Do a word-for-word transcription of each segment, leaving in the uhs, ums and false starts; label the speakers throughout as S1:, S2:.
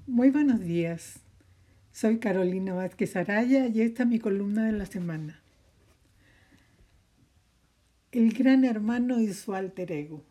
S1: Muy buenos días. Soy Carolina Vázquez Araya y esta es mi columna de la semana. El gran hermano y su alter ego.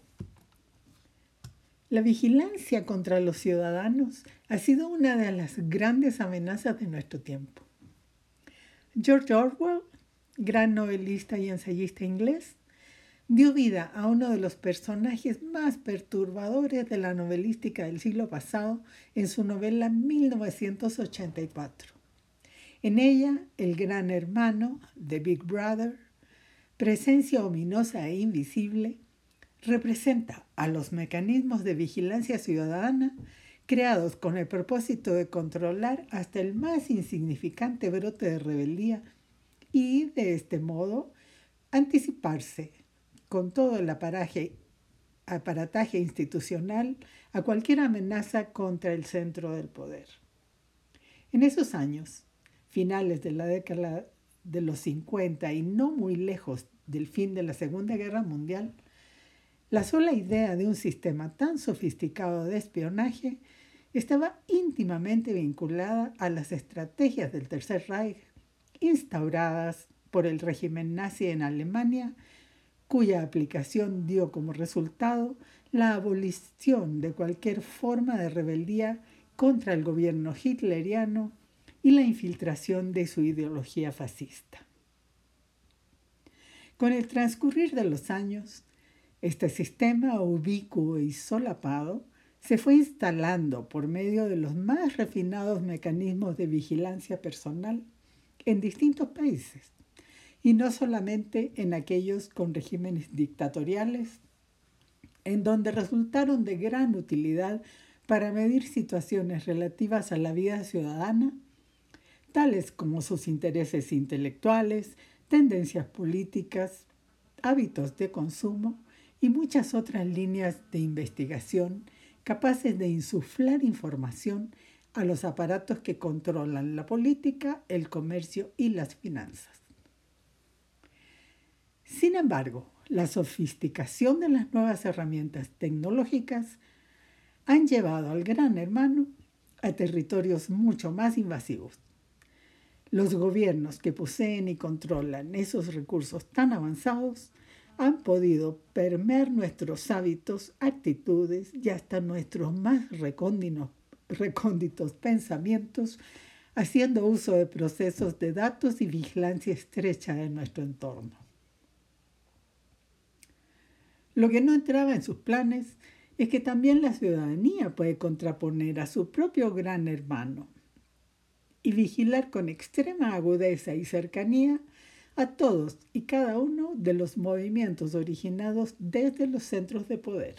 S1: La vigilancia contra los ciudadanos ha sido una de las grandes amenazas de nuestro tiempo. George Orwell, gran novelista y ensayista inglés, dio vida a uno de los personajes más perturbadores de la novelística del siglo pasado en su novela mil novecientos ochenta y cuatro. En ella, el gran hermano, The Big Brother, presencia ominosa e invisible, representa a los mecanismos de vigilancia ciudadana creados con el propósito de controlar hasta el más insignificante brote de rebeldía y, de este modo, anticiparse con todo el aparaje, aparataje institucional a cualquier amenaza contra el centro del poder. En esos años, finales de la década de los cincuenta y no muy lejos del fin de la Segunda Guerra Mundial, la sola idea de un sistema tan sofisticado de espionaje estaba íntimamente vinculada a las estrategias del Tercer Reich instauradas por el régimen nazi en Alemania, cuya aplicación dio como resultado la abolición de cualquier forma de rebeldía contra el gobierno hitleriano y la infiltración de su ideología fascista. Con el transcurrir de los años, este sistema ubicuo y solapado se fue instalando por medio de los más refinados mecanismos de vigilancia personal en distintos países, y no solamente en aquellos con regímenes dictatoriales, en donde resultaron de gran utilidad para medir situaciones relativas a la vida ciudadana, tales como sus intereses intelectuales, tendencias políticas, hábitos de consumo y muchas otras líneas de investigación capaces de insuflar información a los aparatos que controlan la política, el comercio y las finanzas. Sin embargo, la sofisticación de las nuevas herramientas tecnológicas han llevado al gran hermano a territorios mucho más invasivos. Los gobiernos que poseen y controlan esos recursos tan avanzados han podido permear nuestros hábitos, actitudes y hasta nuestros más recónditos, recónditos pensamientos, haciendo uso de procesos de datos y vigilancia estrecha de nuestro entorno. Lo que no entraba en sus planes es que también la ciudadanía puede contraponer a su propio gran hermano y vigilar con extrema agudeza y cercanía a todos y cada uno de los movimientos originados desde los centros de poder.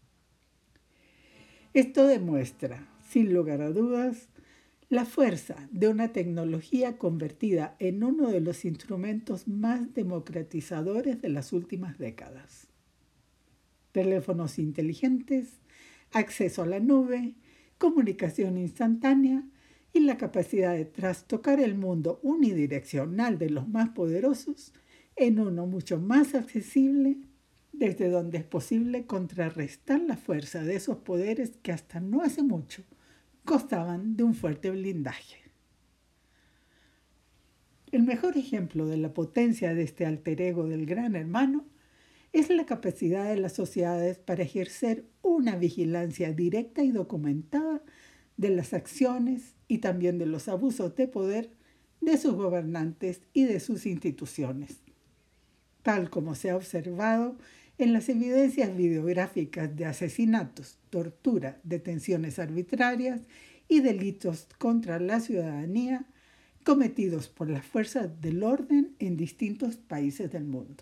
S1: Esto demuestra, sin lugar a dudas, la fuerza de una tecnología convertida en uno de los instrumentos más democratizadores de las últimas décadas. Teléfonos inteligentes, acceso a la nube, comunicación instantánea y la capacidad de trastocar el mundo unidireccional de los más poderosos en uno mucho más accesible, desde donde es posible contrarrestar la fuerza de esos poderes que hasta no hace mucho gozaban de un fuerte blindaje. El mejor ejemplo de la potencia de este alter ego del gran hermano es la capacidad de las sociedades para ejercer una vigilancia directa y documentada de las acciones y también de los abusos de poder de sus gobernantes y de sus instituciones, tal como se ha observado en las evidencias videográficas de asesinatos, tortura, detenciones arbitrarias y delitos contra la ciudadanía cometidos por las fuerzas del orden en distintos países del mundo.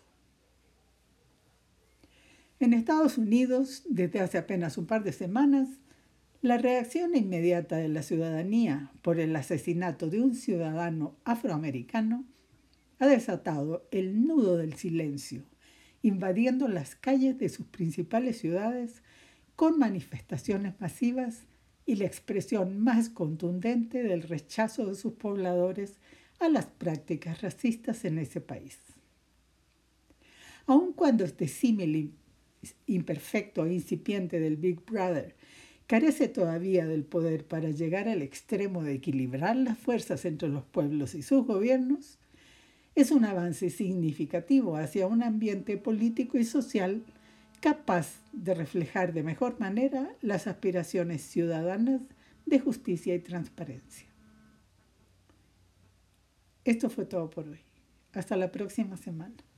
S1: En Estados Unidos, desde hace apenas un par de semanas, la reacción inmediata de la ciudadanía por el asesinato de un ciudadano afroamericano ha desatado el nudo del silencio, invadiendo las calles de sus principales ciudades con manifestaciones masivas y la expresión más contundente del rechazo de sus pobladores a las prácticas racistas en ese país. Aun cuando este símil imperfecto e incipiente del Big Brother carece todavía del poder para llegar al extremo de equilibrar las fuerzas entre los pueblos y sus gobiernos, es un avance significativo hacia un ambiente político y social capaz de reflejar de mejor manera las aspiraciones ciudadanas de justicia y transparencia. Esto fue todo por hoy. Hasta la próxima semana.